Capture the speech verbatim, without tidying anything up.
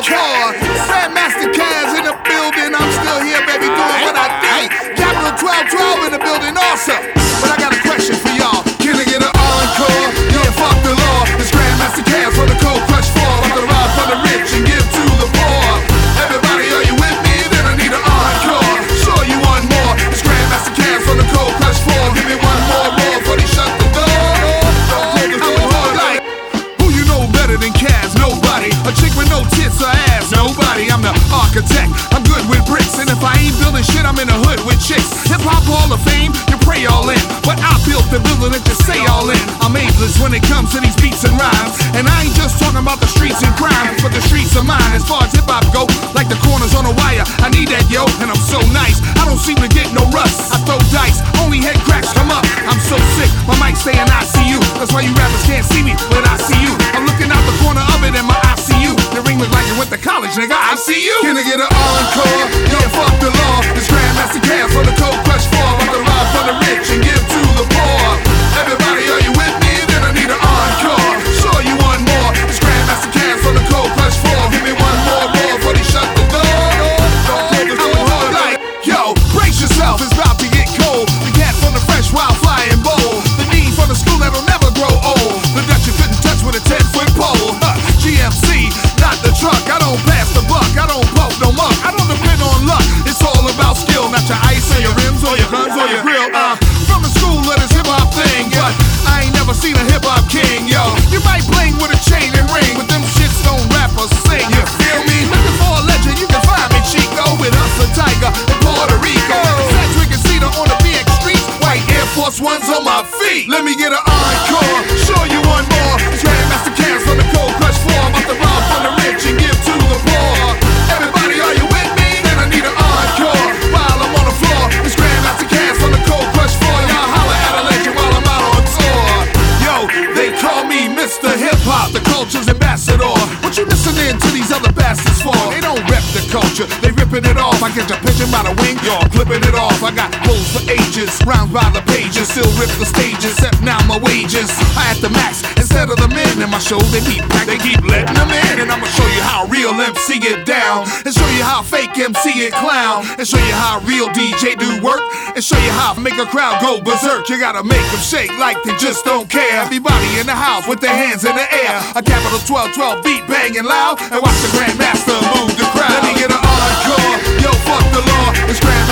encore. Grandmaster Caz in the building. I'm still here, baby, doing what I do. Capital twelve twelve in the building also. But I got a question for y'all. Can I get an encore? Yeah, fuck the law. It's Grandmaster Caz for the cold crush floor. I'm gonna rob for the rich and give to the poor. Everybody, are you with me? Then I need an encore. Show you one more. It's Grandmaster Caz for the cold crush floor. Give me one more roll before they shut the door. Like, who you know better than Caz? Nobody. A chick with no tits or ass? Nobody. I'm the architect. I'm good with bricks. And if I ain't building shit, I'm in the hood with chicks. Hip Hop Hall of Fame, you pray all in. But I built the building that you say all in. I'm ageless when it comes to these beats and rhymes. And I ain't just talking about the streets and crime, but the streets are mine. As far as hip hop go, like the corners on a wire, I need that, yo, and I'm so nice. I don't seem to get no rust. I throw dice, only head cracks come up. I'm so sick, my mic stay in I C U. That's why you rappers can't see me, but I see you. I'm looking out the corner of it in my I C U. The ring look like it went to college, nigga. I see you. Can I get an encore? Yeah, fuck the law. It's Grandmaster Caz for the cold crush floor. I'm gonna rob for the rich and give to the poor. Everybody, are you with me? Then I need an encore. Show you one more. It's Grandmaster Caz for the cold crush floor. Give me one more roll before they shut the door. Like, yo, brace yourself, it's about to get cold. The cat from the fresh, wild, flying bowl. The dean from the school that'll never grow old. The Dutch you couldn't touch with a ten foot pole. Huh. G M C, not the truck. I don't pass the buck. I don't puff no muck. I don't depend on luck. It's all about skill, not your ice or your rims or your guns or your grill. Uh, from the school of this hip hop thing, but I ain't never seen a hip hop king, yo. You might bling with a chain and ring, but them shits don't rap or sing. You feel me? Looking for a legend, you can find me, Chico, with Hustler Tiger in Puerto Rico. Sedgwick and Cedar on the B X streets, white Air Force Ones on my feet. Let me get an encore, show you one more. It's Grandmaster Caz from the cold crush floor. I'm about to rob from the rich and give to the poor. Everybody, are you with me? Then I need an encore. While I'm on the floor, it's Grandmaster Caz from the cold crush floor. Y'all holler at a legend while I'm out on tour. Yo, they call me Mister Hip Hop, the culture's ambassador. What you listening to these other bastards for? They don't rep the culture, they ripping it off. I get your pigeon by the wing, y'all clipping it off. I got hoes for ages, rounds by the pages, still rip the stages, except now my wages. I at the max instead of the men in my shows. They keep packed, they keep letting them in, and I'ma show you how real M C get down, and show you how fake M C get clown, and show you how real D J do work, and show you how I make a crowd go berserk. You gotta make them shake like they just don't care. Everybody in the house with their hands in the air. A capital twelve twelve beat banging loud, and watch the Grandmaster move the crowd. Let me get an encore. Yo, fuck the law. It's Grand